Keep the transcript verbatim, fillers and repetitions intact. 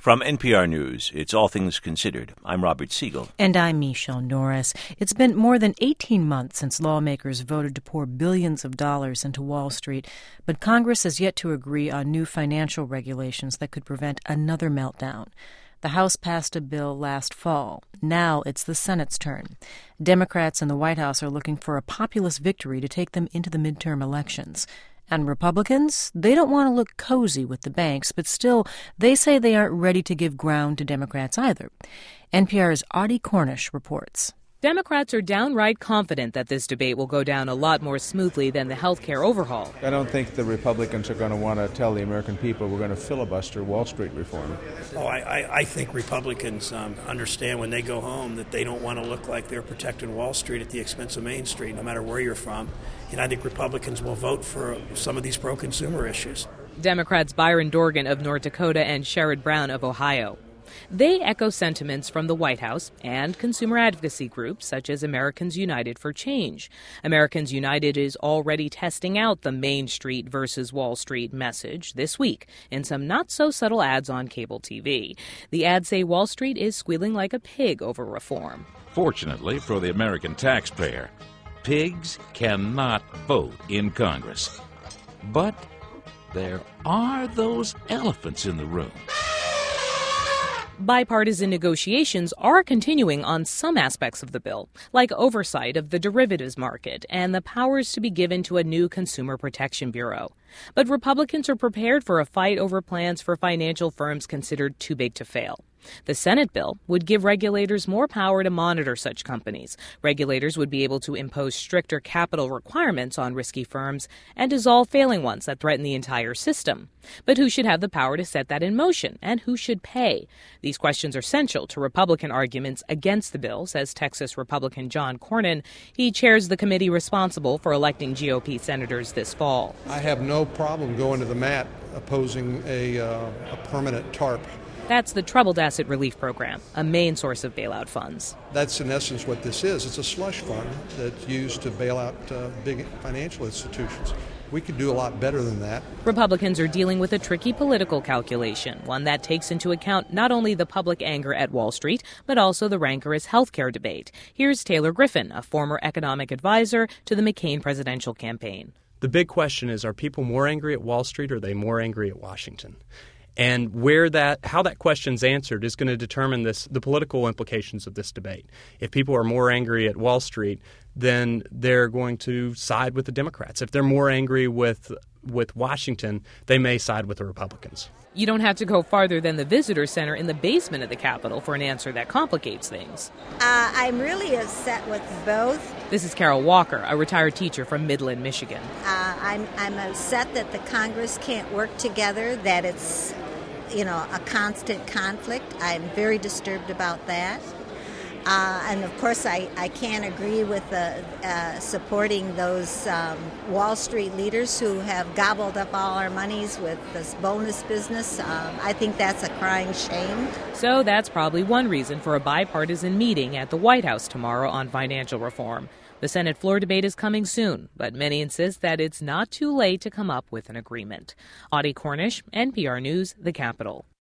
From N P R News, it's All Things Considered. I'm Robert Siegel. And I'm Michelle Norris. It's been more than eighteen months since lawmakers voted to pour billions of dollars into Wall Street, but Congress has yet to agree on new financial regulations that could prevent another meltdown. The House passed a bill last fall. Now it's the Senate's turn. Democrats in the White House are looking for a populist victory to take them into the midterm elections. And Republicans, they don't want to look cozy with the banks, but still, they say they aren't ready to give ground to Democrats either. N P R's Audie Cornish reports. Democrats are downright confident that this debate will go down a lot more smoothly than the health care overhaul. I don't think the Republicans are going to want to tell the American people we're going to filibuster Wall Street reform. Oh, I, I, I think Republicans um, understand when they go home that they don't want to look like they're protecting Wall Street at the expense of Main Street, no matter where you're from. And I think Republicans will vote for some of these pro-consumer issues. Democrats Byron Dorgan of North Dakota and Sherrod Brown of Ohio. They echo sentiments from the White House and consumer advocacy groups such as Americans United for Change. Americans United is already testing out the Main Street versus Wall Street message this week in some not-so-subtle ads on cable T V. The ads say Wall Street is squealing like a pig over reform. Fortunately for the American taxpayer, pigs cannot vote in Congress. But there are those elephants in the room. Bipartisan negotiations are continuing on some aspects of the bill, like oversight of the derivatives market and the powers to be given to a new Consumer Protection Bureau. But Republicans are prepared for a fight over plans for financial firms considered too big to fail. The Senate bill would give regulators more power to monitor such companies. Regulators would be able to impose stricter capital requirements on risky firms and dissolve failing ones that threaten the entire system. But who should have the power to set that in motion, and who should pay? These questions are central to Republican arguments against the bill, says Texas Republican John Cornyn. He chairs the committee responsible for electing G O P senators this fall. I have no problem going to the mat opposing a, uh, a permanent TARP. That's the Troubled Asset Relief Program, a main source of bailout funds. That's in essence what this is. It's a slush fund that's used to bail out uh, big financial institutions. We could do a lot better than that. Republicans are dealing with a tricky political calculation, one that takes into account not only the public anger at Wall Street, but also the rancorous health care debate. Here's Taylor Griffin, a former economic advisor to the McCain presidential campaign. The big question is, are people more angry at Wall Street or are they more angry at Washington? And where that, how that question's answered is going to determine this, the political implications of this debate. If people are more angry at Wall Street, then they're going to side with the Democrats. If they're more angry with with Washington, they may side with the Republicans. You don't have to go farther than the visitor center in the basement of the Capitol for an answer that complicates things. Uh, I'm really upset with both. This is Carol Walker, a retired teacher from Midland, Michigan. Uh, I'm, I'm upset that the Congress can't work together, that it's, you know, a constant conflict. I'm very disturbed about that. Uh, and, of course, I, I can't agree with uh, uh, supporting those um, Wall Street leaders who have gobbled up all our monies with this bonus business. Um, I think that's a crying shame. So that's probably one reason for a bipartisan meeting at the White House tomorrow on financial reform. The Senate floor debate is coming soon, but many insist that it's not too late to come up with an agreement. Audie Cornish, N P R News, The Capitol.